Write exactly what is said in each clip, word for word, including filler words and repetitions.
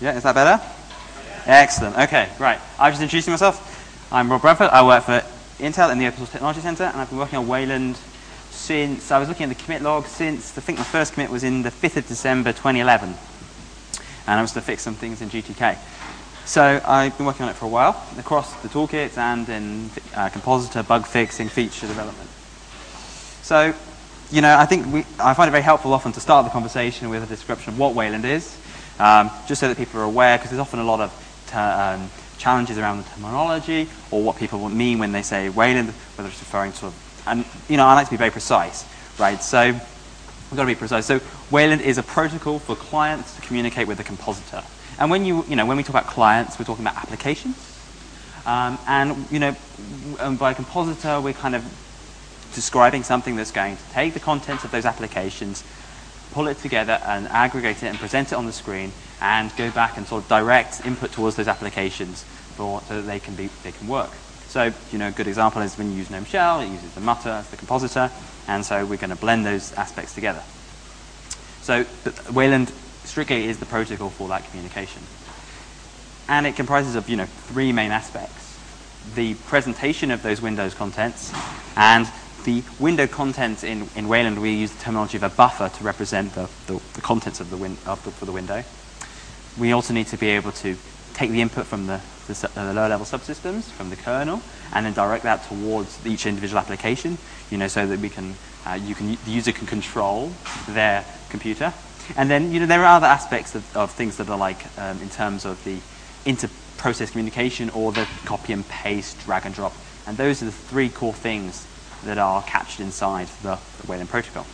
Yeah, is that better? Excellent. Okay, right. I'm just introducing myself. I'm Rob Bradford. I work for Intel in the Open Source Technology Center, and I've been working on Wayland since, I was looking at the commit log since, I think my first commit was in the fifth of December twenty eleven. And I was to fix some things in G T K. So I've been working on it for a while, across the toolkits and in uh, compositor, bug fixing, feature development. So, you know, I think we, I find it very helpful often to start the conversation with a description of what Wayland is, um, just so that people are aware, because there's often a lot of ter um, challenges around the terminology or what people mean when they say Wayland, whether it's referring to, and you know, I like to be very precise, right? So we've got to be precise. So Wayland is a protocol for clients to communicate with the compositor. And when you, you know, when we talk about clients, we're talking about applications. Um, and you know, by compositor, we're kind of describing something that's going to take the contents of those applications, pull it together and aggregate it and present it on the screen, and go back and sort of direct input towards those applications for, so that they can be they can work. So, you know, a good example is when you use GNOME Shell, it uses the mutter as the compositor, and so we're going to blend those aspects together. So Wayland strictly is the protocol for that communication. And it comprises of, you know, three main aspects: the presentation of those Windows contents, and the window contents in, in Wayland, we use the terminology of a buffer to represent the, the, the contents of the, win of the, for the window. We also need to be able to take the input from the, the, the lower level subsystems, from the kernel, and then direct that towards each individual application, you know, so that we can, uh, you can, the user can control their computer. And then, you know, there are other aspects of, of things that are like, um, in terms of the inter-process communication or the copy and paste, drag and drop. And those are the three core things that are captured inside the, the Wayland protocol.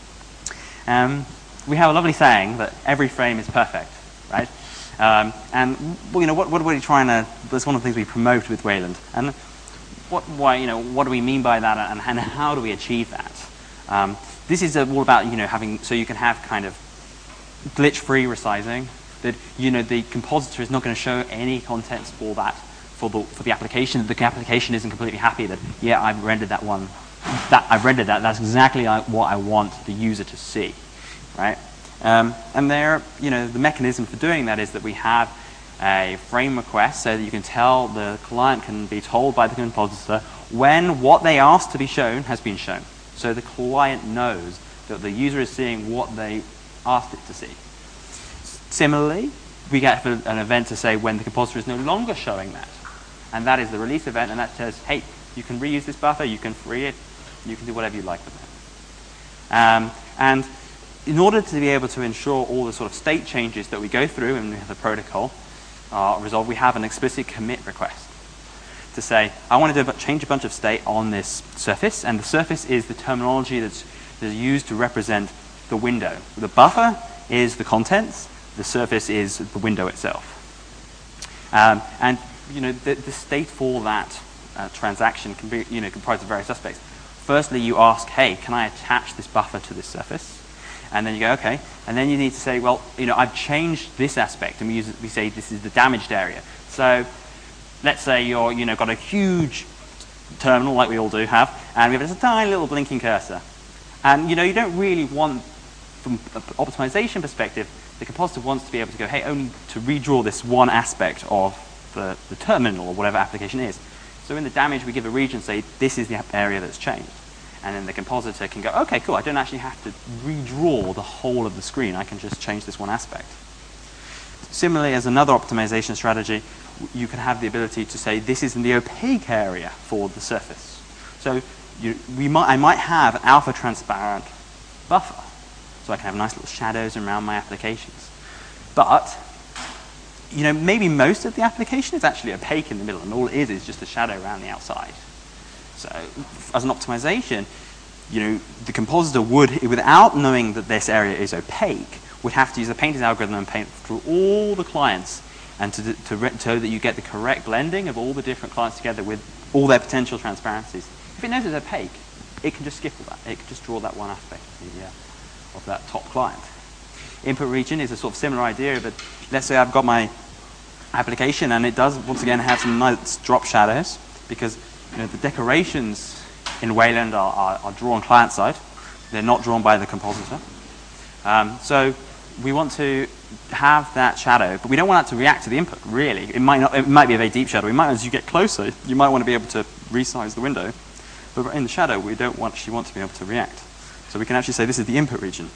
Um, we have a lovely saying that every frame is perfect, right? Um, and well, you know, what, what are we trying to? That's one of the things we promote with Wayland. And what, why, you know, what do we mean by that, and, and how do we achieve that? Um, this is all about, you know, having so you can have kind of glitch-free resizing. That, you know, the compositor is not going to show any contents for that. For the, for the application, the application isn't completely happy that, yeah, I've rendered that one, that I've rendered that, that's exactly what I want the user to see, right? Um, and there, you know, the mechanism for doing that is that we have a frame request so that you can tell, the client can be told by the compositor when what they asked to be shown has been shown. So the client knows that the user is seeing what they asked it to see. Similarly, we get an event to say when the compositor is no longer showing that. And that is the release event, and that says, hey, you can reuse this buffer, you can free it, you can do whatever you like with it. Um, and in order to be able to ensure all the sort of state changes that we go through and we have the protocol uh, resolved, we have an explicit commit request to say, I want to do a, change a bunch of state on this surface, and the surface is the terminology that's, that's used to represent the window. The buffer is the contents, the surface is the window itself. Um, and you know, the, the state for that uh, transaction can be, you know, comprised of various aspects. Firstly, you ask, hey, can I attach this buffer to this surface? And then you go, okay. And then you need to say, well, you know, I've changed this aspect, and we, use, we say this is the damaged area. So let's say you're, you know, got a huge terminal, like we all do have, and we have a tiny little blinking cursor. And, you know, you don't really want, from an optimization perspective, the compositor wants to be able to go, hey, only to redraw this one aspect of The, the terminal or whatever application is. So in the damage, we give a region, say this is the area that's changed. And then the compositor can go, okay, cool, I don't actually have to redraw the whole of the screen. I can just change this one aspect. Similarly, as another optimization strategy, you can have the ability to say this is in the opaque area for the surface. So you, we might, I might have an alpha transparent buffer. So I can have nice little shadows around my applications. But you know, maybe most of the application is actually opaque in the middle, and all it is is just a shadow around the outside. So, as an optimization, you know, the compositor would, without knowing that this area is opaque, would have to use the painter's algorithm and paint through all the clients, and to, to, to so that you get the correct blending of all the different clients together with all their potential transparencies. If it knows it's opaque, it can just skip all that. It can just draw that one aspect of, the, uh, of that top client. Input region is a sort of similar idea, but let's say I've got my application and it does once again have some nice drop shadows, because you know, the decorations in Wayland are, are, are drawn client side. They're not drawn by the compositor. Um, so we want to have that shadow, but we don't want that to react to the input, really. It might, not, it might be a very deep shadow. We might, as you get closer, you might want to be able to resize the window. But in the shadow, we don't want, actually want to be able to react. So we can actually say this is the input region.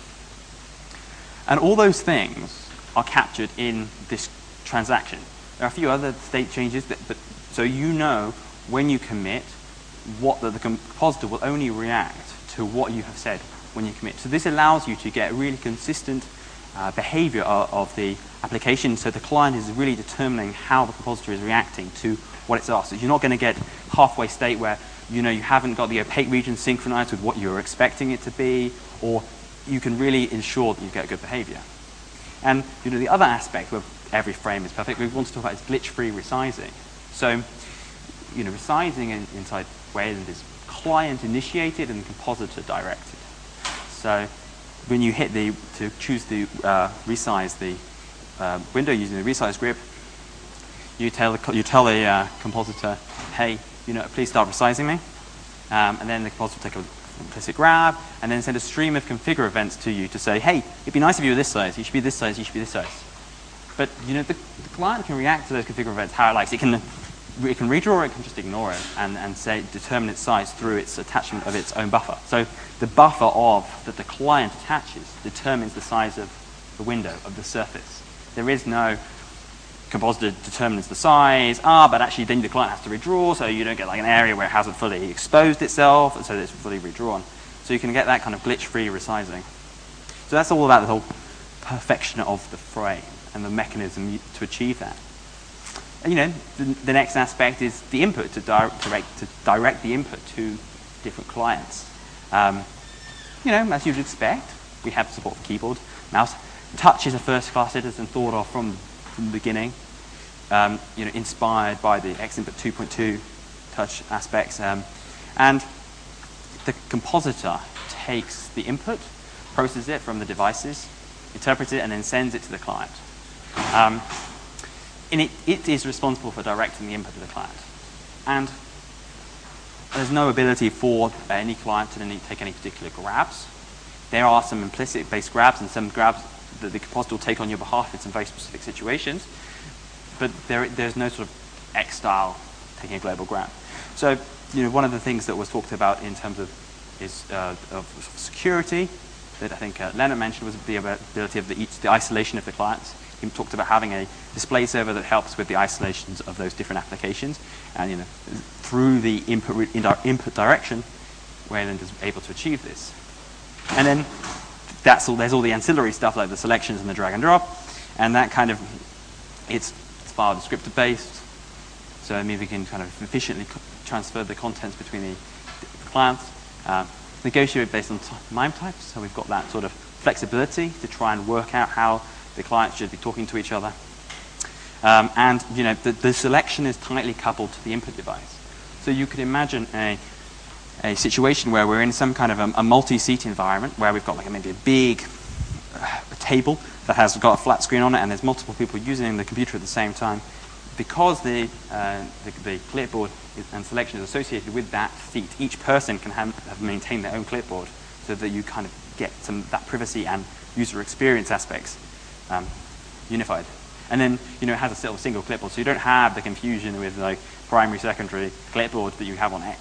And all those things are captured in this transaction. There are a few other state changes, that, but so you know when you commit, what the, the compositor will only react to what you have said when you commit. So this allows you to get really consistent uh, behavior of, of the application, so the client is really determining how the compositor is reacting to what it's asked. So you're not going to get halfway state where you know you haven't got the opaque region synchronized with what you're expecting it to be, or you can really ensure that you get good behavior. And you know the other aspect where every frame is perfect, we want to talk about is glitch-free resizing. So you know resizing in, inside Wayland is client-initiated and compositor-directed. So when you hit the, to choose the, uh, resize the uh, window using the resize grip, you tell the, you tell the uh, compositor, hey, you know, please start resizing me. Um, and then the compositor will take a implicit grab and then send a stream of configure events to you to say, hey, it'd be nice if you were this size, you should be this size, you should be this size. But you know, the, the client can react to those configure events how it likes. It can It can redraw or it can just ignore it and, and say determine its size through its attachment of its own buffer. So the buffer of that the client attaches determines the size of the window, of the surface. There is no compositor determines the size, ah, but actually then the client has to redraw, so you don't get like an area where it hasn't fully exposed itself, and so it's fully redrawn. So you can get that kind of glitch-free resizing. So that's all about the whole perfection of the frame and the mechanism to achieve that. You know, the, the next aspect is the input, to, di direct, to direct the input to different clients. Um, you know, as you'd expect, we have support for keyboard, mouse. Touch is a first-class citizen thought of from, from the beginning, um, you know, inspired by the Xinput two point two touch aspects. Um, and the compositor takes the input, processes it from the devices, interprets it, and then sends it to the client. Um, And it, it is responsible for directing the input to the client. And there's no ability for any client to take any particular grabs. There are some implicit-based grabs and some grabs that the compositor will take on your behalf in some very specific situations. But there, there's no sort of X-style taking a global grab. So, you know, one of the things that was talked about in terms of is uh, of security that I think uh, Leonard mentioned was the ability of the, each, the isolation of the clients. He talked about having a display server that helps with the isolations of those different applications, and you know, through the input input direction, Wayland is able to achieve this. And then that's all. There's all the ancillary stuff like the selections and the drag and drop, and that kind of it's, it's file descriptor based, so it means we can kind of efficiently transfer the contents between the, the clients. Uh, negotiate based on MIME types, so we've got that sort of flexibility to try and work out how the clients should be talking to each other. Um, and you know, the, the selection is tightly coupled to the input device. So you could imagine a, a situation where we're in some kind of a, a multi-seat environment where we've got like maybe a big uh, a table that has got a flat screen on it and there's multiple people using the computer at the same time. Because the, uh, the, the clipboard is, and selection is associated with that seat, each person can have, have maintained their own clipboard so that you kind of get some that privacy and user experience aspects Um, unified. And then, you know, it has a sort of single clipboard, so you don't have the confusion with like primary, secondary clipboards that you have on X.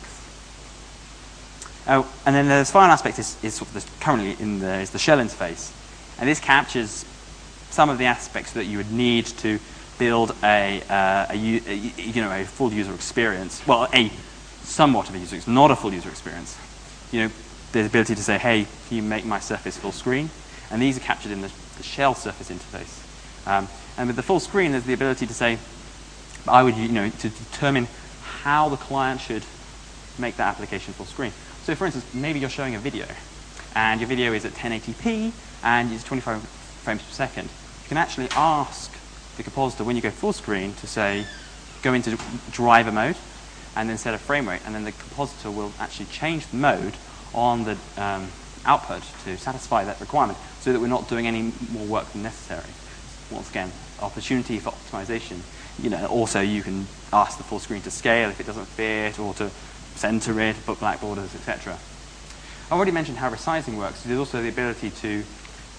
Oh, and then the final aspect is, is sort of the, currently in the, is the shell interface. And this captures some of the aspects that you would need to build a, uh, a, a you know, a full user experience. Well, a somewhat of a user experience, not a full user experience. You know, the ability to say, hey, can you make my surface full screen? And these are captured in the the shell surface interface. Um, and with the full screen, there's the ability to say, I would, you know, to determine how the client should make that application full screen. So for instance, maybe you're showing a video, and your video is at ten eighty p, and it's twenty-five frames per second. You can actually ask the compositor, when you go full screen, to say, go into driver mode, and then set a frame rate, and then the compositor will actually change the mode on the um, output to satisfy that requirement, so that we're not doing any more work than necessary. Once again, opportunity for optimization. You know, also you can ask the full screen to scale if it doesn't fit, or to center it, put black borders, et cetera. I already mentioned how resizing works. There's also the ability to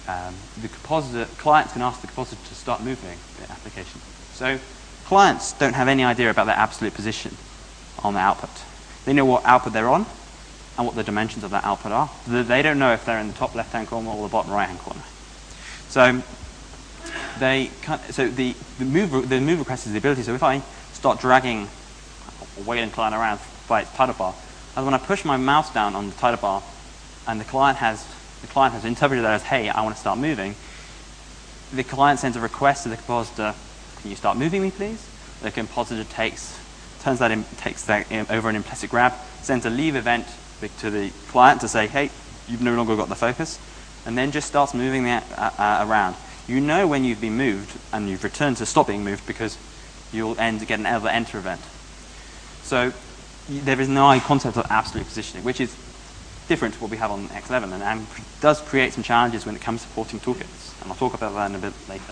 um, the compositor, clients can ask the compositor to start moving the application. So clients don't have any idea about their absolute position on the output. They know what output they're on and what the dimensions of that output are. They don't know if they're in the top left-hand corner or the bottom right-hand corner. So they can't, so the, the, move, the move request is the ability, so if I start dragging a Wayland client around by its title bar, and when I push my mouse down on the title bar and the client has, the client has interpreted that as, hey, I want to start moving, the client sends a request to the compositor, can you start moving me, please? The compositor takes, turns that in, takes that in, over an implicit grab, sends a leave event to the client to say, hey, you've no longer got the focus, and then just starts moving that uh, uh, around. You know when you've been moved and you've returned to stop being moved because you'll end get another enter event. So there is no concept of absolute positioning, which is different to what we have on X eleven, and, and does create some challenges when it comes to porting toolkits, and I'll talk about that in a bit later.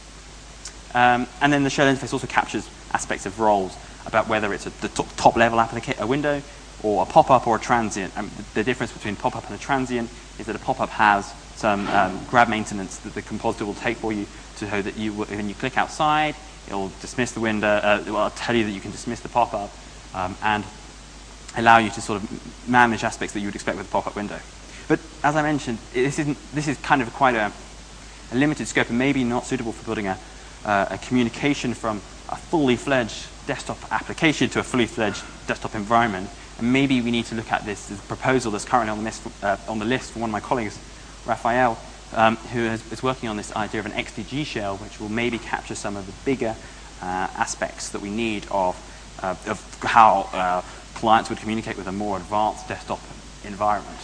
Um, and then the shell interface also captures aspects of roles about whether it's a, the top level applica a window, or a pop-up or a transient. And the difference between pop-up and a transient is that a pop-up has some um, grab maintenance that the compositor will take for you to show that you, when you click outside, it'll dismiss the window, uh, well, tell you that you can dismiss the pop-up, um, and allow you to sort of manage aspects that you would expect with a pop-up window. But as I mentioned, this, isn't, this is kind of quite a, a limited scope and maybe not suitable for building a, uh, a communication from a fully fledged desktop application to a fully fledged desktop environment. And maybe we need to look at this, this proposal that's currently on the list, uh, on the list from one of my colleagues, Raphael, um, who is, is working on this idea of an X D G shell, which will maybe capture some of the bigger uh, aspects that we need of, uh, of how uh, clients would communicate with a more advanced desktop environment.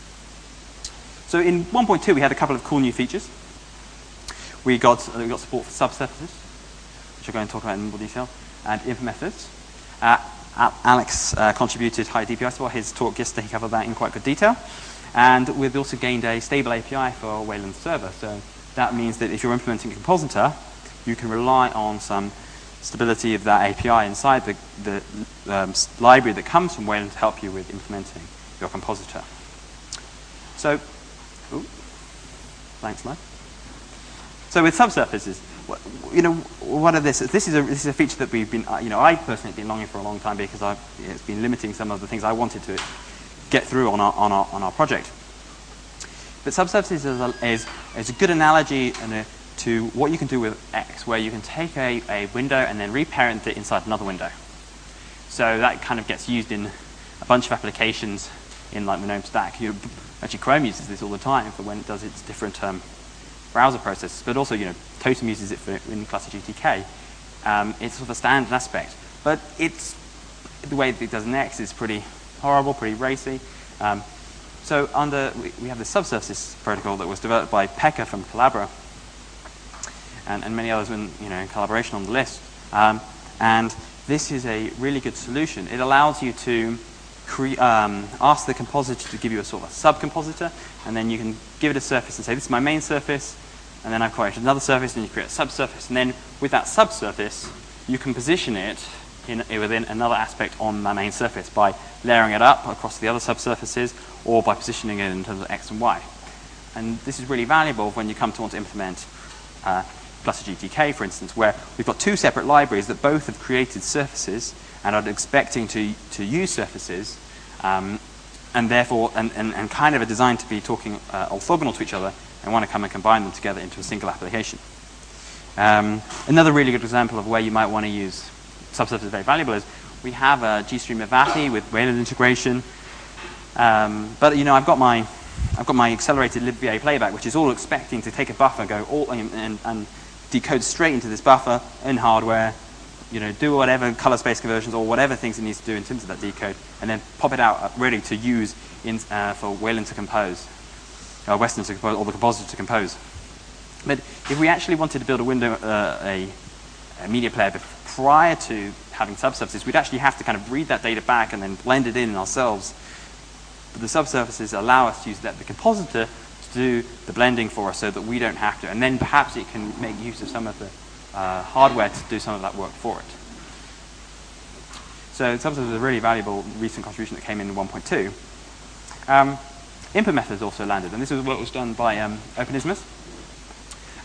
So in one point two, we had a couple of cool new features. We got, uh, we got support for subsurfaces, which I'm going to talk about in more detail, and input methods. Uh, Alex uh, contributed high D P I support. His talk yesterday, he covered that in quite good detail. And we've also gained a stable A P I for Wayland server. So that means that if you're implementing a compositor, you can rely on some stability of that A P I inside the, the um, library that comes from Wayland to help you with implementing your compositor. So, ooh, blank slide. So with subsurfaces, you know, what are this? This is a this is a feature that we've been, you know, I personally have been longing for a long time because I've, it's been limiting some of the things I wanted to get through on our on our on our project. But subsurfaces is a, is, is a good analogy and a, to what you can do with X, where you can take a, a window and then reparent it inside another window. So that kind of gets used in a bunch of applications in like the GNOME stack. You, actually, Chrome uses this all the time for when it does its different um, browser processes, but also, you know, Totem uses it for in Cluster G T K. Um, it's sort of a standard aspect, but it's the way that it does Next is pretty horrible, pretty racy. Um, so under we, we have the subsurfaces protocol that was developed by Pekka from Collabora, and, and many others in you know in collaboration on the list. Um, and this is a really good solution. It allows you to cre um, ask the compositor to give you a sort of a sub-compositor, and then you can give it a surface and say, this is my main surface, and then I've created another surface, and you create a subsurface, and then with that subsurface, you can position it in, within another aspect on my main surface by layering it up across the other subsurfaces, or by positioning it in terms of X and Y. And this is really valuable when you come to want to implement uh, Cluster G T K, for instance, where we've got two separate libraries that both have created surfaces and are expecting to, to use surfaces, um, and therefore, and, and, and kind of are designed to be talking uh, orthogonal to each other, and want to come and combine them together into a single application. Um, another really good example of where you might want to use subsurfaces very valuable is we have a GStream Mavati with Wayland integration, um, but you know I've got my I've got my accelerated libva playback, which is all expecting to take a buffer, go all and, and, and decode straight into this buffer in hardware, you know, do whatever color space conversions or whatever things it needs to do in terms of that decode, and then pop it out ready to use in, uh, for Wayland to compose, or Western to compose, or the compositor to compose. But if we actually wanted to build a window, uh, a, a media player prior to having subsurfaces, we'd actually have to kind of read that data back and then blend it in ourselves. But the subsurfaces allow us to use that, the compositor to do the blending for us so that we don't have to. And then perhaps it can make use of some of the uh, hardware to do some of that work for it. So subsurfaces is a really valuable recent contribution that came in in one point two. Um, input methods also landed, and this is what was done by um, OpenIsthmus.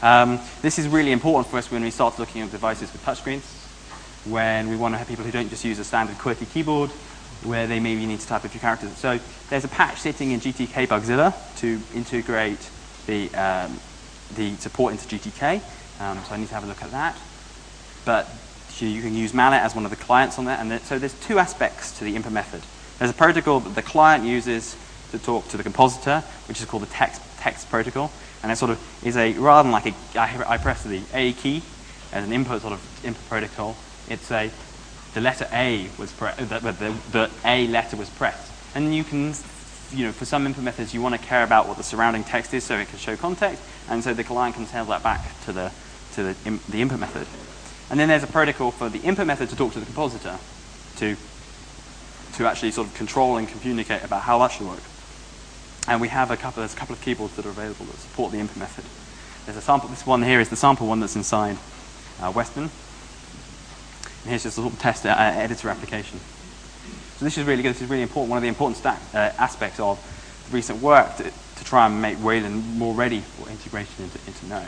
Um, this is really important for us when we start looking at devices with touchscreens, when we want to have people who don't just use a standard QWERTY keyboard, where they maybe need to type a few characters. So there's a patch sitting in G T K Bugzilla to integrate the, um, the support into G T K. Um, so I need to have a look at that. But you can use Mallet as one of the clients on that. And so there's two aspects to the input method. There's a protocol that the client uses to talk to the compositor, which is called the text, text protocol. And it sort of is a, rather than like a, I, I press the A key as an input sort of input protocol, it's a, the letter A was pressed, the, the, the A letter was pressed. And you can, you know, for some input methods, you want to care about what the surrounding text is so it can show context, and so the client can tell that back to the, to the, in, the input method. And then there's a protocol for the input method to talk to the compositor to, to actually sort of control and communicate about how that should work. And we have a couple, there's a couple of keyboards that are available that support the input method. There's a sample, this one here is the sample one that's inside uh, Westman. And here's just a little test uh, editor application. So this is really good, this is really important, one of the important stack, uh, aspects of recent work to, to try and make Wayland more ready for integration into, into GNOME.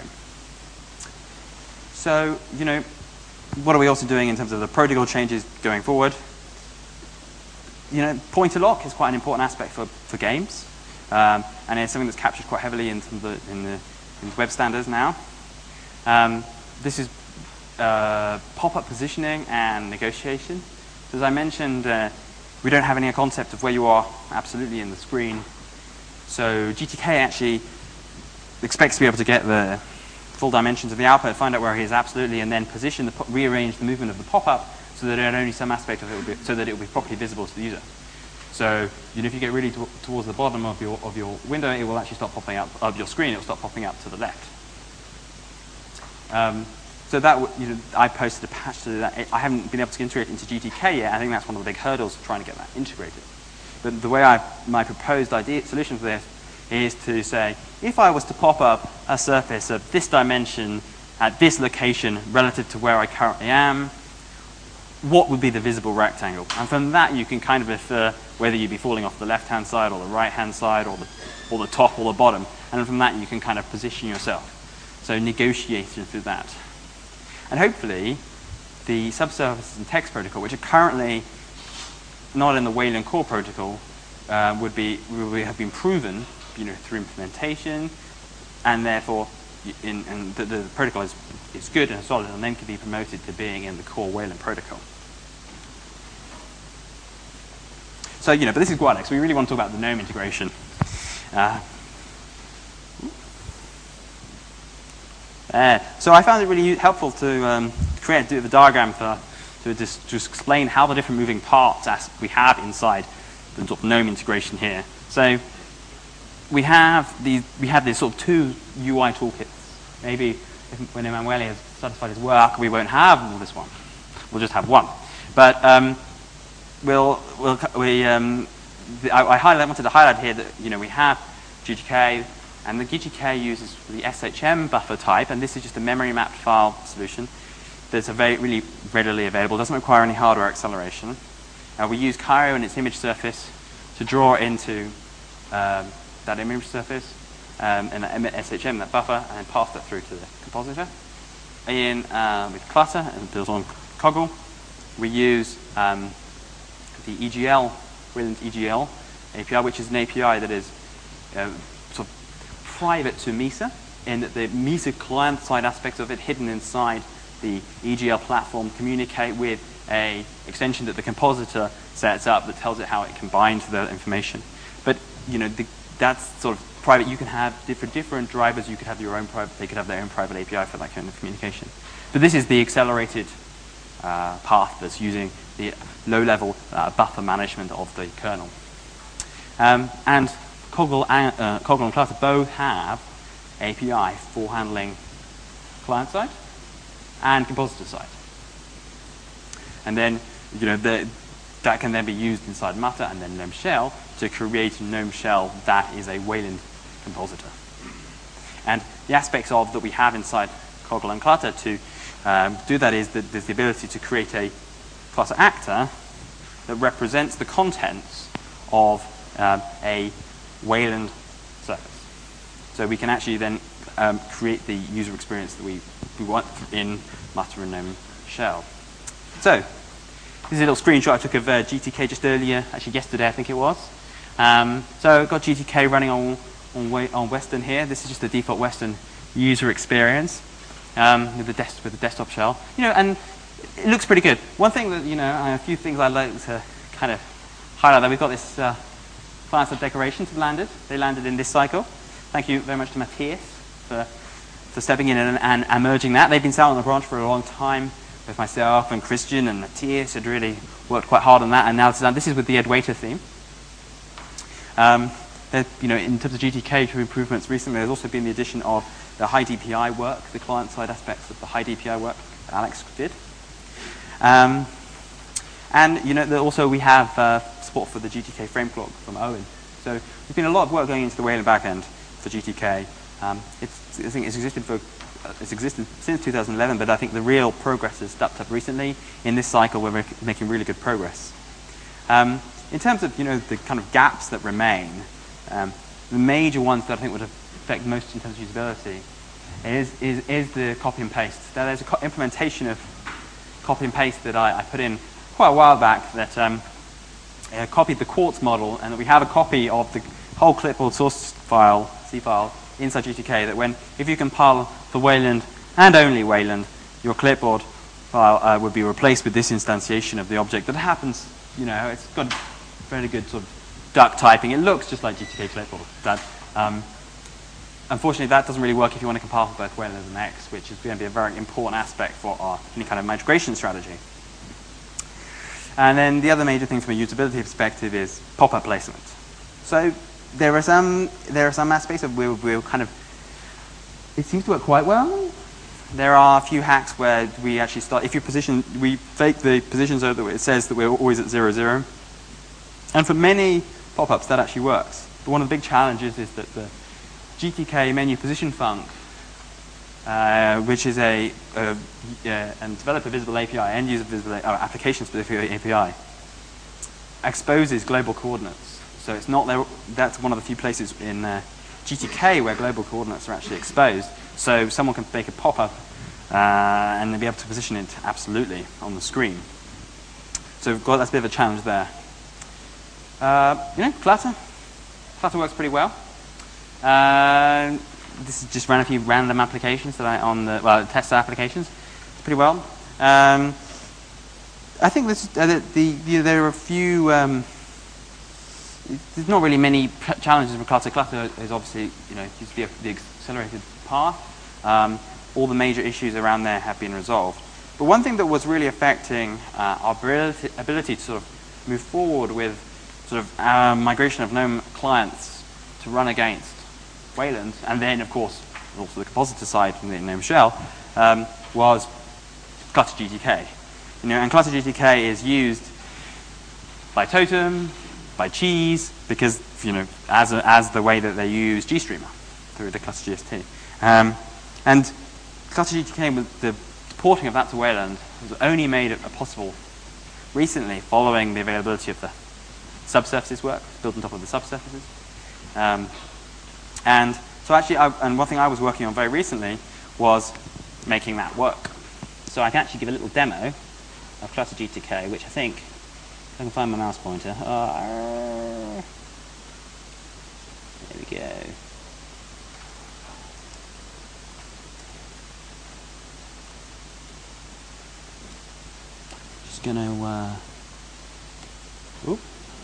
So, you know, what are we also doing in terms of the protocol changes going forward? You know, pointer lock is quite an important aspect for, for games. Um, and it's something that's captured quite heavily in, some of the, in, the, in web standards now. Um, this is uh, pop-up positioning and negotiation. So as I mentioned, uh, we don't have any concept of where you are absolutely in the screen. So G T K actually expects to be able to get the full dimensions of the output, find out where he is absolutely, and then position, the rearrange the movement of the pop-up so that only some aspect of it will be, so that it will be properly visible to the user. So, you know, if you get really to, towards the bottom of your of your window, it will actually start popping up of your screen. It will start popping up to the left. Um, so that you know, I posted a patch to that. I haven't been able to integrate it into G T K yet. I think that's one of the big hurdles of trying to get that integrated. But the way I my proposed idea solution for this is to say, if I was to pop up a surface of this dimension at this location relative to where I currently am, what would be the visible rectangle? And from that, you can kind of infer whether you'd be falling off the left-hand side or the right-hand side or the, or the top or the bottom. And from that, you can kind of position yourself. So negotiation through that. And hopefully, the subsurfaces and text protocol, which are currently not in the Wayland core protocol, uh, would be would have been proven, you know, through implementation, and therefore, in, and the, the protocol is is good and solid, and then can be promoted to being in the core Wayland protocol. So, you know, but this is Guadex. We really want to talk about the GNOME integration. Uh, uh, so I found it really helpful to um, create a diagram for to just, just explain how the different moving parts as we have inside the sort of GNOME integration here. So we have these we have these sort of two U I toolkits. Maybe if, when Emanuele has satisfied his work, we won't have all this one. We'll just have one. But um, we'll we'll we um, the, I, I highlight, wanted to highlight here that you know we have G T K, and the G T K uses the S H M buffer type, and this is just a memory mapped file solution that's a very really readily available. Doesn't require any hardware acceleration. Uh, we use Cairo and its image surface to draw into um, that image surface um, and that S H M, that buffer, and then pass that through to the compositor. In uh, with Clutter and built on Coggle, we use um, the E G L, Wayland E G L A P I, which is an A P I that is uh, sort of private to Mesa, in that the Mesa client-side aspects of it, hidden inside the E G L platform, communicate with a extension that the compositor sets up that tells it how it can bind to the information. But you know, the, that's sort of private. You can have different different drivers. You could have your own private. They could have their own private A P I for that kind of communication. But this is the accelerated uh, path that's using the low-level uh, buffer management of the kernel. Um, and Coggle and, uh, Coggle and Clutter both have A P I for handling client-side and compositor-side. And then, you know, the, that can then be used inside Mutter and then GNOME Shell to create a GNOME Shell that is a Wayland compositor. And the aspects of that we have inside Coggle and Clutter to um, do that is that there's the ability to create a Clutter actor that represents the contents of um, a Wayland surface. So we can actually then um, create the user experience that we, we want in Flutter and GNOME Shell. So, this is a little screenshot I took of uh, G T K just earlier, actually yesterday I think it was. Um, so I've got G T K running on, on, on Western here. This is just the default Western user experience um, with, the des with the desktop shell. You know, and it looks pretty good. One thing that, you know, a few things I'd like to kind of highlight that we've got this uh, client side decorations have landed. They landed in this cycle. Thank you very much to Matthias for, for stepping in and, and, and merging that. They've been sat on the branch for a long time with myself and Christian and Matthias had really worked quite hard on that, and now it's done. This is with the Edwaiter theme. Um, you know, in terms of G T K improvements recently, there's also been the addition of the high D P I work, the client-side aspects of the high D P I work Alex did. Um, and you know, also we have uh, support for the G T K frame clock from Owen. So there's been a lot of work going into the Wayland backend for G T K. Um, it's, I think it's existed for uh, it's existed since two thousand eleven, but I think the real progress has stepped up recently. In this cycle, we're make, making really good progress. Um, in terms of you know the kind of gaps that remain, um, the major ones that I think would affect most in terms of usability is is, is the copy and paste. Now, there's an co implementation of copy and paste that I, I put in quite a while back that um, uh, copied the Quartz model, and that we have a copy of the whole clipboard source file, C file, inside G T K, that when, if you compile for Wayland and only Wayland, your clipboard file uh, would be replaced with this instantiation of the object. That happens, you know, it's got very good sort of duck typing. It looks just like G T K clipboard. That, um, unfortunately, that doesn't really work if you want to compile for both Wayland and X, which is going to be a very important aspect for our any kind of migration strategy. And then the other major thing from a usability perspective is pop-up placement. So there are some there are some aspects of where we'll kind of it seems to work quite well. There are a few hacks where we actually start if you position we fake the position so that it says that we're always at zero zero. And for many pop-ups that actually works. But one of the big challenges is that the G T K menu position func, uh, which is a, a, a and developer visible A P I, end user visible uh, application specific A P I, exposes global coordinates. So it's not there. That's one of the few places in uh, G T K where global coordinates are actually exposed. So someone can make a pop-up uh, and they'll be able to position it absolutely on the screen. So we've got that's a bit of a challenge there. Uh, you know, Clutter. Clutter works pretty well. Uh, this is just ran a few random applications that I on the well test applications. It's pretty well. Um, I think this uh, the, the, the there are a few. Um, there's not really many challenges with Clutter. Clutter is obviously you know used to be a, the accelerated path. Um, all the major issues around there have been resolved. But one thing that was really affecting uh, our ability, ability to sort of move forward with sort of uh, migration of GNOME clients to run against Wayland, and then of course also the compositor side from the GNOME shell, um, was Clutter G T K. You know, and Clutter G T K is used by Totem, by Cheese, because you know as a, as the way that they use GStreamer through the Clutter G S T. Um, and Clutter G T K, with the porting of that to Wayland, was only made it possible recently, following the availability of the subsurfaces work built on top of the subsurfaces. Um, and so actually, I, and one thing I was working on very recently was making that work. So I can actually give a little demo of Clutter G T K, which I think, if I can find my mouse pointer. Uh, there we go. Just gonna. Uh, oop.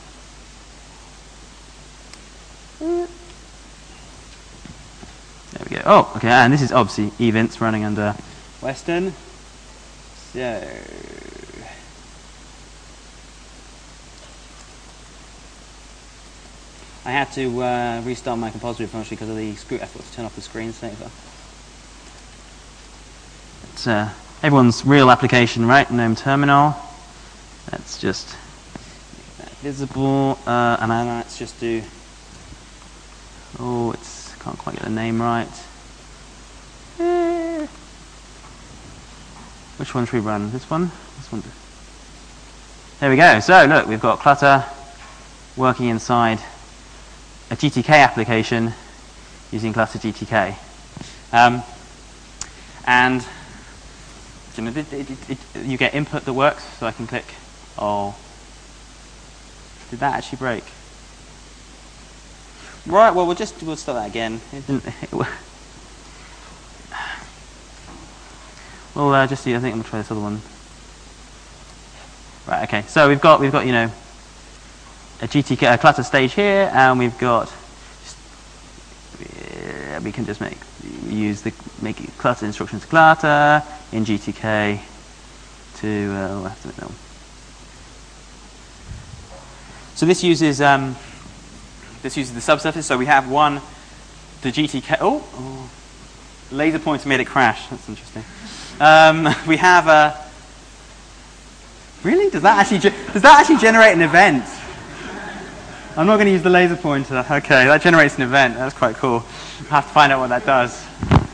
There we go. Oh, okay, and this is obviously events running under Western. So I had to uh, restart my compository function because of the screw. I forgot to turn off the screensaver. It's uh, everyone's real application, right? GNOME terminal. Let's just make that visible, uh, and then let's just do. Oh, it's can't quite get the name right. Eh. Which one should we run? This one? This one. There we go. So look, we've got Clutter working inside a G T K application using Clutter G T K. Um, and you, know, it, it, it, you get input that works, so I can click, oh, did that actually break? Right, well, we'll just, we'll start that again. It didn't, it, well, uh, just see, I think I'm going to try this other one. Right, okay, so we've got, we've got, you know, a G T K, a clutter stage here, and we've got, uh, we can just make, use the, make it clutter instructions clutter in G T K to, uh, we'll have to make that one. So this uses, um, this uses the subsurface, so we have one, the G T K, oh, oh laser pointer made it crash, that's interesting. Um, we have a, really, does that actually, does that actually generate an event? I'm not going to use the laser pointer. Okay, that generates an event. That's quite cool. I'll have to find out what that does.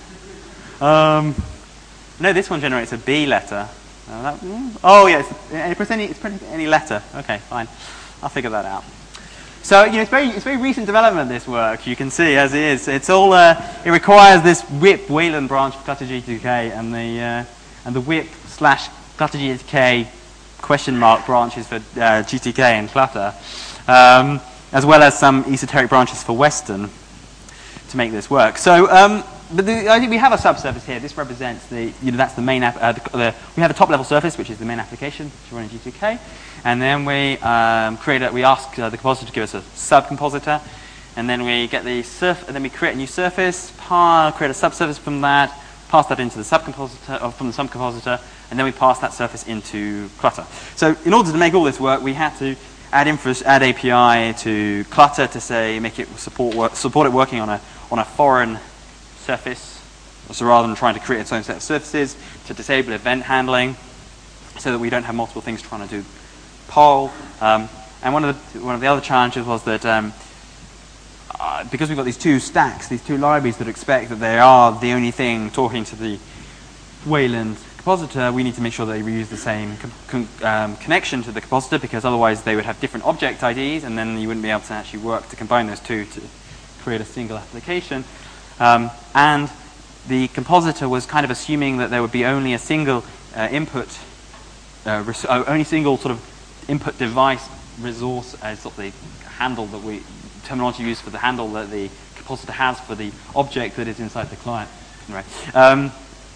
Um, no, this one generates a B letter. Uh, that, oh, yeah, it's, press any, it's press any letter. Okay, fine. I'll figure that out. So, you know, it's very, it's very recent development, this work. You can see, as it is. It's all, uh, it requires this whip Wayland branch for clutter G T K and the, uh, and the whip slash clutter G T K question mark branches for uh, G T K and clutter. Um, as well as some esoteric branches for Western to make this work. So, um, but the, I think we have a subsurface here. This represents the, you know, that's the main, app, uh, the, the, we have a top level surface, which is the main application to run in G T K. And then we um, create a, we ask uh, the compositor to give us a subcompositor. And then we get the surf, and then we create a new surface, par, create a subsurface from that, pass that into the subcompositor, or from the subcompositor, and then we pass that surface into clutter. So in order to make all this work, we had to add infra, add A P I to clutter to say make it support work, support it working on a on a foreign surface. So rather than trying to create its own set of surfaces, to disable event handling, so that we don't have multiple things trying to do poll. Um, and one of the one of the other challenges was that um, uh, because we've got these two stacks, these two libraries that expect that they are the only thing talking to the Wayland compositor, we need to make sure that they reuse the same con um, connection to the compositor, because otherwise they would have different object I Ds, and then you wouldn't be able to actually work to combine those two to create a single application. Um, and the compositor was kind of assuming that there would be only a single uh, input, uh, uh, only single sort of input device resource as sort of the handle that we, terminology used for the handle that the compositor has for the object that is inside the client. Right. Um,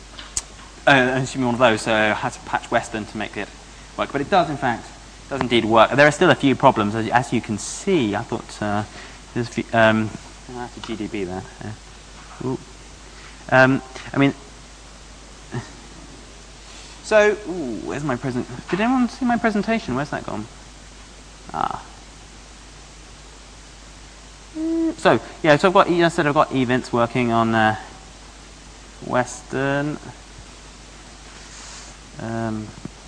Uh, assuming one of those, so I had to patch Western to make it work. But it does, in fact, does indeed work. There are still a few problems, as, as you can see. I thought uh, there's a few. Um, I have to G D B there. Yeah. Ooh. Um, I mean, so ooh, where's my present? Did anyone see my presentation? Where's that gone? Ah. So yeah, so I've got. I said I've got events working on uh, Western. Um,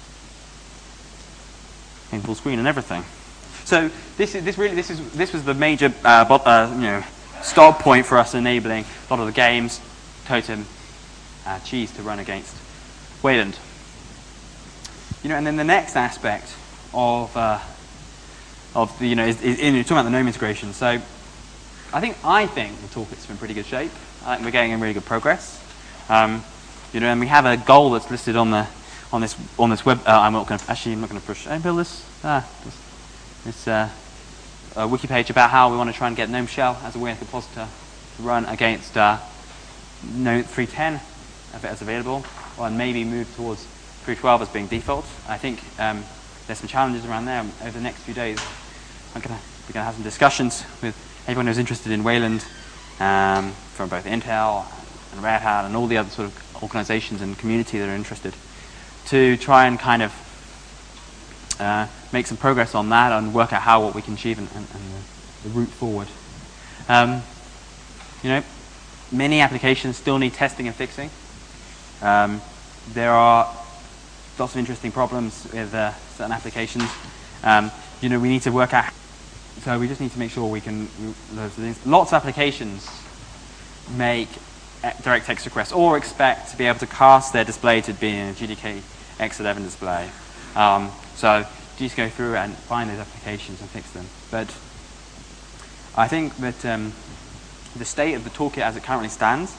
in full screen and everything. So this is this really this is this was the major uh, bot, uh, you know start point for us enabling a lot of the games, Totem, uh, Cheese to run against Wayland. You know, and then the next aspect of uh, of the you know is, is, is talking about the GNOME integration. So I think I think the toolkit's in pretty good shape. I think we're getting in really good progress. Um, you know, and we have a goal that's listed on the on this on this web. Uh, I'm not going to actually I'm not going to push. I build this ah, this, this uh, uh, wiki page about how we want to try and get GNOME Shell as a way of compositor to run against uh, GNOME three ten if it is available, or maybe move towards three twelve as being default. I think um, there's some challenges around there. Over the next few days, I'm going to we're going to have some discussions with everyone who's interested in Wayland um, from both Intel and Red Hat and all the other sort of organizations and community that are interested, to try and kind of uh, make some progress on that and work out how what we can achieve and, and, and the, the route forward. Um, you know, many applications still need testing and fixing. Um, there are lots of interesting problems with uh, certain applications. Um, you know, we need to work out. So we just need to make sure we can. Lots of applications make DirectX requests or expect to be able to cast their display to be in a G T K X eleven display. Um, so just go through and find those applications and fix them. But I think that um, the state of the toolkit as it currently stands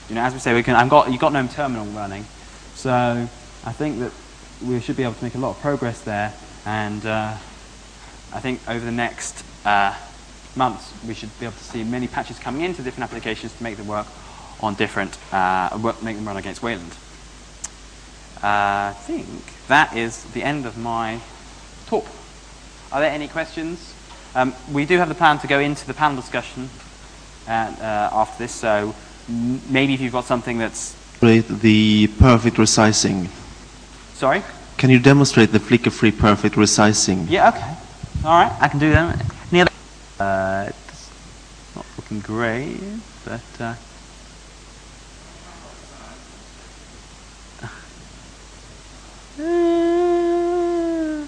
you know, as we say, we can. I've got you've got GNOME terminal running, so I think that we should be able to make a lot of progress there. And uh, I think over the next uh, months, we should be able to see many patches coming into different applications to make them work on different, uh, work, make them run against Wayland. Uh, I think that is the end of my talk. Are there any questions? Um, we do have the plan to go into the panel discussion and, uh, after this, so m maybe if you've got something that's... The perfect resizing. Sorry? Can you demonstrate the flicker-free perfect resizing? Yeah, okay. All right, I can do that. Any other? Uh, it's not looking great, but... Uh, uh,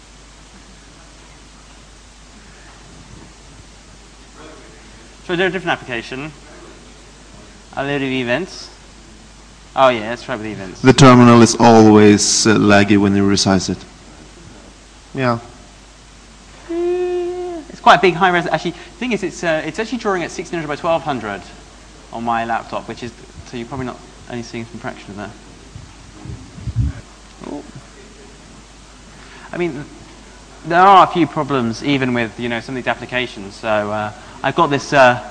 so do a different application. A load of events. Oh yeah, let's try with events. The terminal is always uh, laggy when you resize it. Yeah. It's quite a big high res. Actually, the thing is, it's uh, it's actually drawing at sixteen hundred by twelve hundred on my laptop, which is so you're probably not only seeing some fraction of that. Ooh. I mean, there are a few problems even with you know some of these applications. So uh, I've got this. Uh,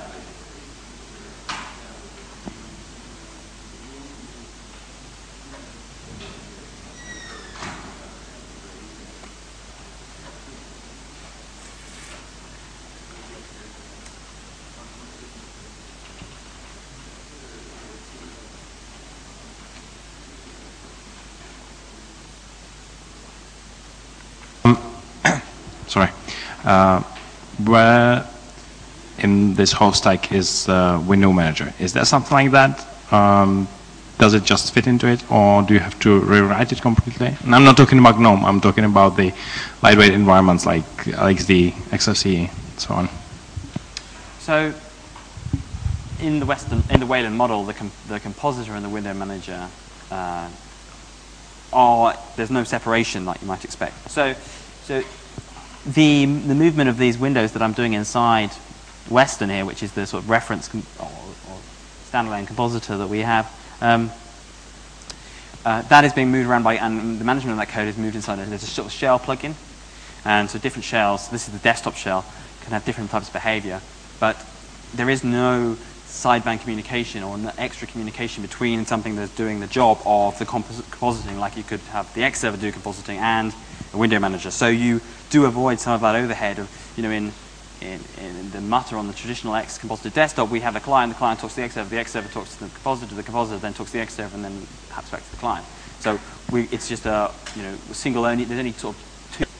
Sorry. Uh, where in this whole stack is uh, window manager? Is there something like that? Um, does it just fit into it, or do you have to rewrite it completely? And I'm not talking about GNOME. I'm talking about the lightweight environments like X D, X F C, and so on. So, in the Western, in the Wayland model, the com the compositor and the window manager uh, are there's no separation like you might expect. So, so. The, the movement of these windows that I'm doing inside Western here, which is the sort of reference com or, or standalone compositor that we have, um, uh, that is being moved around by, and the management of that code is moved inside. There's a sort of shell plugin, and so different shells, this is the desktop shell, can have different types of behavior, but there is no sideband communication or no extra communication between something that's doing the job of the compos compositing, like you could have the X server do compositing and a window manager. So you do avoid some of that overhead of, you know, in, in, in the Mutter on the traditional X compositor desktop, we have the client, the client talks to the X server, the X server talks to the compositor, the compositor then talks to the X server, and then perhaps back to the client. So we, it's just a, you know, single only, there's only sort of two.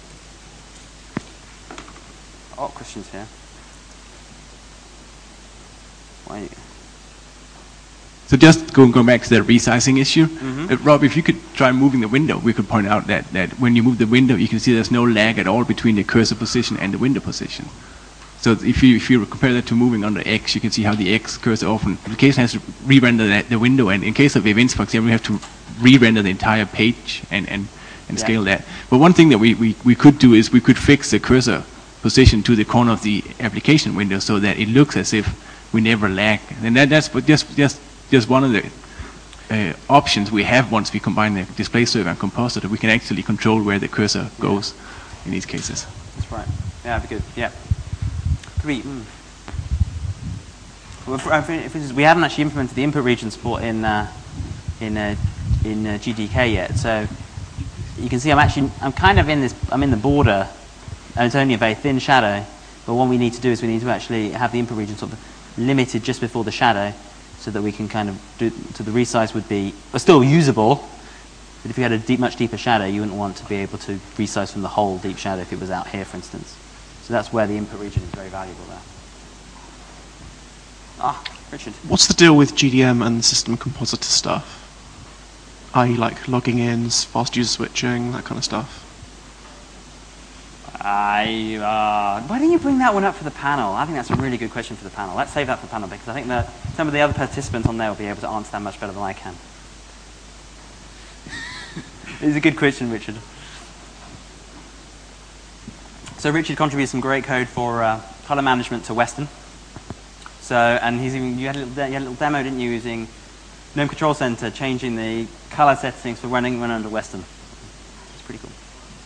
Oh, questions here. Why? So just going, going back to the resizing issue, Mm-hmm. uh, Rob, if you could try moving the window, we could point out that, that when you move the window, you can see there's no lag at all between the cursor position and the window position. So if you, if you compare that to moving on the X, you can see how the X cursor often, application has to re-render that, the window, and in case of events, for example, we have to re-render the entire page and, and, and Yeah. scale that. But one thing that we, we, we could do is we could fix the cursor position to the corner of the application window so that it looks as if we never lag. And that, that's just, just, just one of the uh, options we have once we combine the display server and compositor. We can actually control where the cursor goes in these cases. That's right. Yeah, that'd be good. Yeah. Could we, mm. well, for, for instance, we haven't actually implemented the input region support in uh, in uh, in uh, G D K yet. So you can see I'm actually I'm kind of in this I'm in the border, and it's only a very thin shadow. But what we need to do is we need to actually have the input region sort of limited just before the shadow, so that we can kind of do. So the resize would be uh, still usable. But if you had a deep, much deeper shadow, you wouldn't want to be able to resize from the whole deep shadow if it was out here, for instance. So that's where the input region is very valuable there. Ah, Richard. What's the deal with G D M and system compositor stuff? that is like logging ins, fast user switching, that kind of stuff? I, uh, why don't you bring that one up for the panel? I think that's a really good question for the panel. Let's save that for the panel because I think that some of the other participants on there will be able to answer that much better than I can. It's a good question, Richard. So Richard contributed some great code for uh, color management to Western. So, and he's even, you had a little, de- you had a little demo, didn't you, using GNOME Control Center, changing the color settings for running when under Western. It's pretty cool.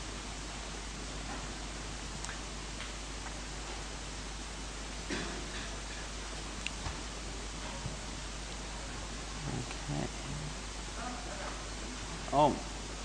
Okay. Oh.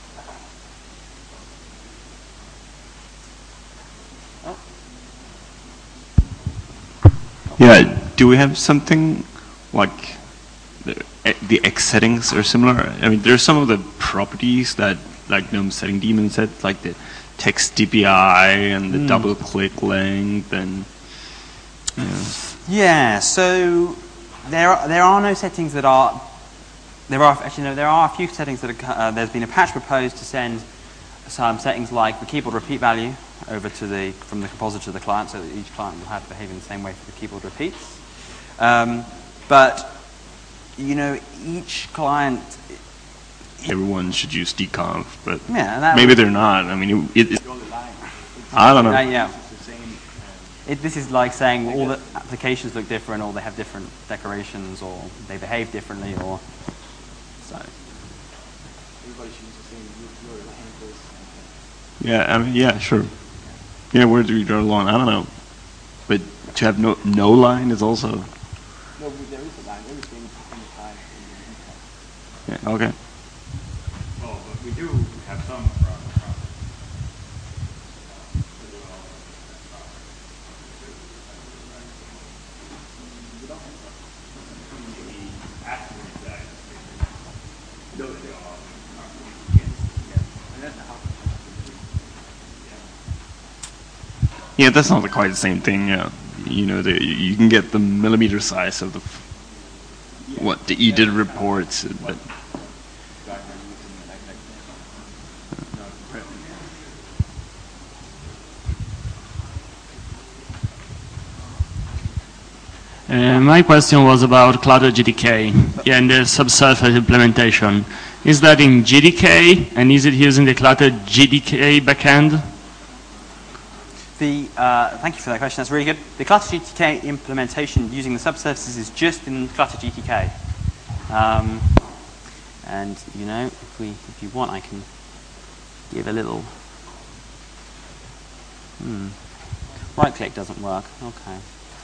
Yeah, do we have something like the, the X settings are similar? I mean, there's some of the properties that like GNOME Setting Daemon said, like the text D P I and the Mm. double click length and yeah. Yeah, so there are, there are no settings that are, there are, actually no, there are a few settings that are, uh, there's been a patch proposed to send some settings like the keyboard repeat value over to the, from the compositor to the client, so that each client will have to behave in the same way for the keyboard repeats. Um, but, you know, each client... Everyone should use dconf, but Yeah, and that maybe would- they're not. I mean, it, it, I don't know. Uh, yeah. It, this is like saying all the applications look different, or they have different decorations, or they behave differently, or so. Yeah, I mean, yeah, sure. Yeah, where do we draw the line? I don't know. But to have no no line is also. No, there is a line. Everything in the time. Yeah, okay. Oh, but we do have some Yeah, that's not quite the same thing. Yeah, you know, the, you can get the millimeter size of the what the E D I T reports, but Uh, my question was about Clutter G D K and the subsurface implementation. Is that in G D K, and is it using the Clutter G D K backend? The, uh, thank you for that question. That's really good. The Clutter G T K implementation using the subsurfaces is just in Clutter G T K. Um, and, you know, if, we, if you want, I can give a little... Hmm. Right-click doesn't work. Okay.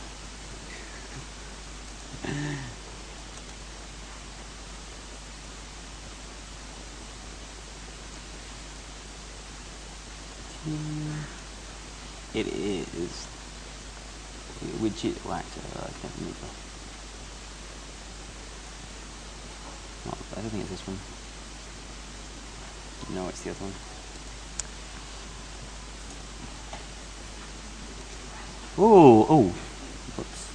It is widget actor. I can't remember. Not, I don't think it's this one. No, it's the other one. Oh, oh. Whoops.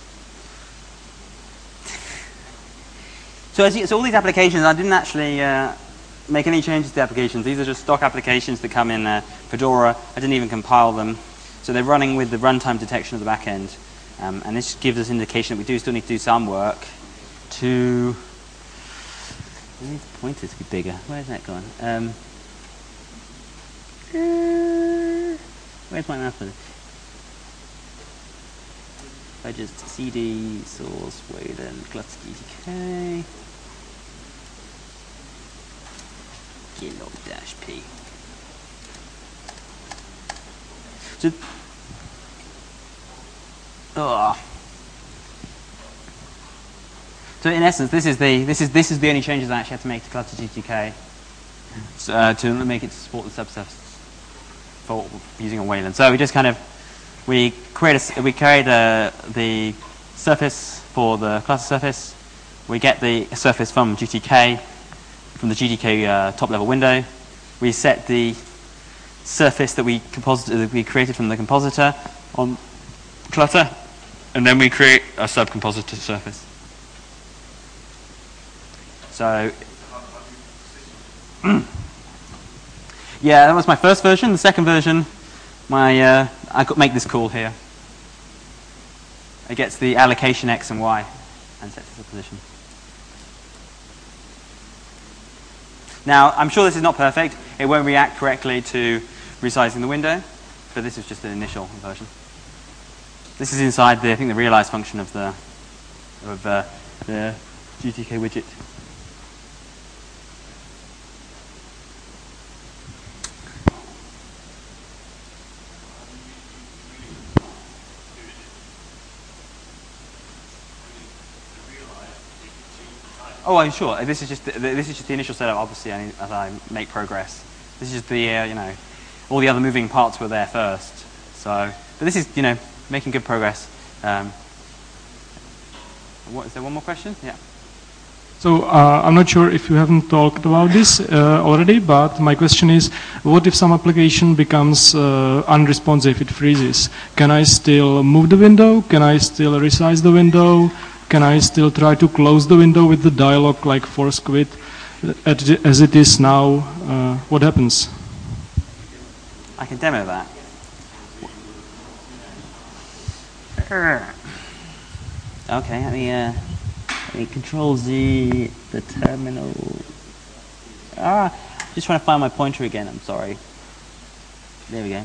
So, as you, so all these applications, I didn't actually uh, make any changes to the applications. These are just stock applications that come in uh, Fedora. I didn't even compile them. So they're running with the runtime detection of the back end. Um, and this gives us indication that we do still need to do some work to... We need the pointer to be bigger. Where's that gone? Um, uh, where's my mouse pointer? If I just cd source Wayland cluster G T K glog dash p. So, oh. So in essence, this is the this is this is the only changes I actually had to make to Clutter G T K so, uh, to make it to support the subsurface for using a Wayland. So we just kind of we create a, we create a, the surface for the cluster surface. We get the surface from G T K from the G T K uh, top level window. We set the surface that we composite that we created from the compositor on Clutter, and then we create a subcompositor surface. So, yeah, that was my first version. The second version, my uh, I could make this call here. It gets the allocation x and y and sets the position. Now, I'm sure this is not perfect. It won't react correctly to resizing the window, but this is just an initial version. This is inside the, I think, the realize function of the of uh, the G T K widget. Oh, I'm sure. This is just the, this is just the initial setup. Obviously, I, as I make progress, this is just the uh, you know, all the other moving parts were there first. So, but this is you know making good progress. Um, what is there? One more question? Yeah. So uh, I'm not sure if you haven't talked about this uh, already, but my question is, what if some application becomes uh, unresponsive? It freezes. Can I still move the window? Can I still resize the window? Can I still try to close the window with the dialog like force quit as it is now? Uh, what happens? I can demo that. Okay, let me, uh, let me control Z, the terminal. Ah, just trying to find my pointer again, I'm sorry. There we go.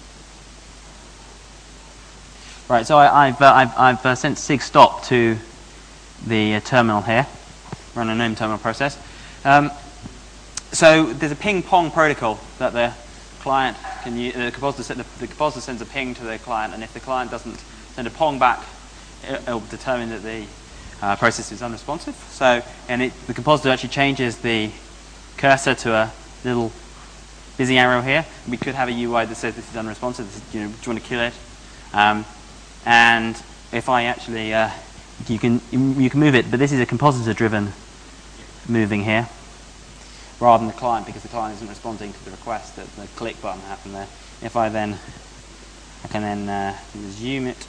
Right, so I, I've, uh, I've, I've uh, sent sig stop to the uh, terminal here, run a gnome terminal process. Um, so there's a ping pong protocol that the client can use. The compositor, the, the compositor sends a ping to the client, and if the client doesn't send a pong back, it will determine that the uh, process is unresponsive. So, and it, the compositor actually changes the cursor to a little busy arrow here. We could have a U I that says this is unresponsive. This is, you know, do you want to kill it? Um, and if I actually, uh, you can you can move it, but this is a compositor-driven moving here, rather than the client, because the client isn't responding to the request that the click button happened there. If I then, I can then uh, resume it,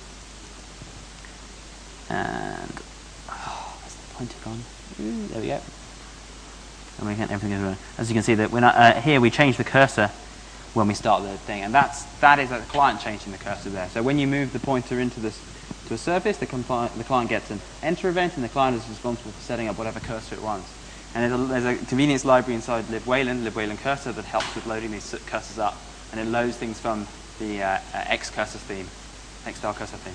and oh, where's the pointer gone? Ooh, there we go. And we can everything is as you can see that when I, uh, here we change the cursor when we start the thing, and that's that is the client changing the cursor there. So when you move the pointer into this to a surface, the, the client gets an enter event, and the client is responsible for setting up whatever cursor it wants. And there's a, there's a convenience library inside libwayland, libwayland cursor, that helps with loading these cursors up, and it loads things from the uh, uh, X cursor theme, X star cursor theme.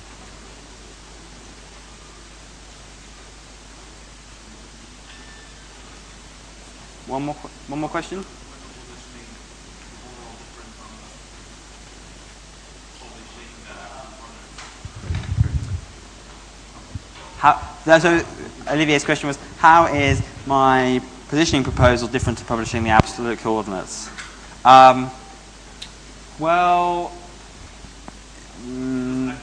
One more, one more question. How, so Olivier's question was, how is my positioning proposal different to publishing the absolute coordinates? Um, well, mm,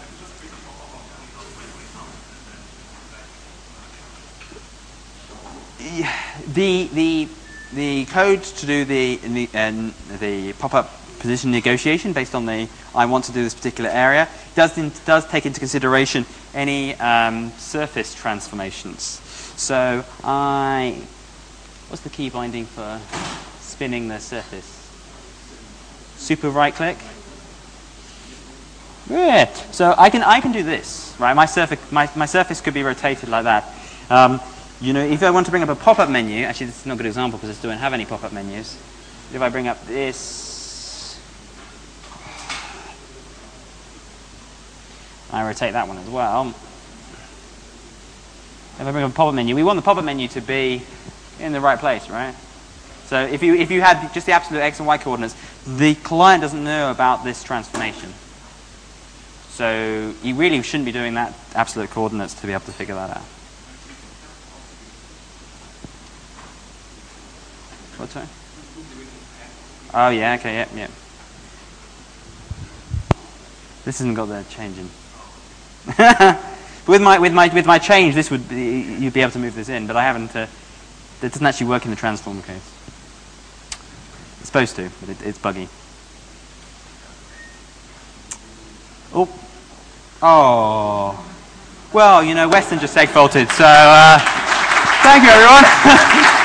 the the the code to do the the, uh, the pop-up position negotiation based on the I want to do this particular area does in, does take into consideration any um, surface transformations. So I what's the key binding for spinning the surface? Super right click. Yeah. So I can I can do this, right? My surface my my surface could be rotated like that. Um, you know, if I want to bring up a pop-up menu, actually this is not a good example because I don't have any pop-up menus. If I bring up this, I rotate that one as well. If I bring up a pop-up menu, we want the pop-up menu to be in the right place, right? So if you if you had just the absolute x and y coordinates, the client doesn't know about this transformation. So you really shouldn't be doing that absolute coordinates to be able to figure that out. What's that? Oh yeah, okay, yep, yep. This hasn't got the change in. with my with my with my change, this would be, you'd be able to move this in, but I haven't. Uh, it doesn't actually work in the transform case. It's supposed to, but it, it's buggy. Oh, oh. Well, you know, Weston just segfaulted, so uh, thank you, everyone.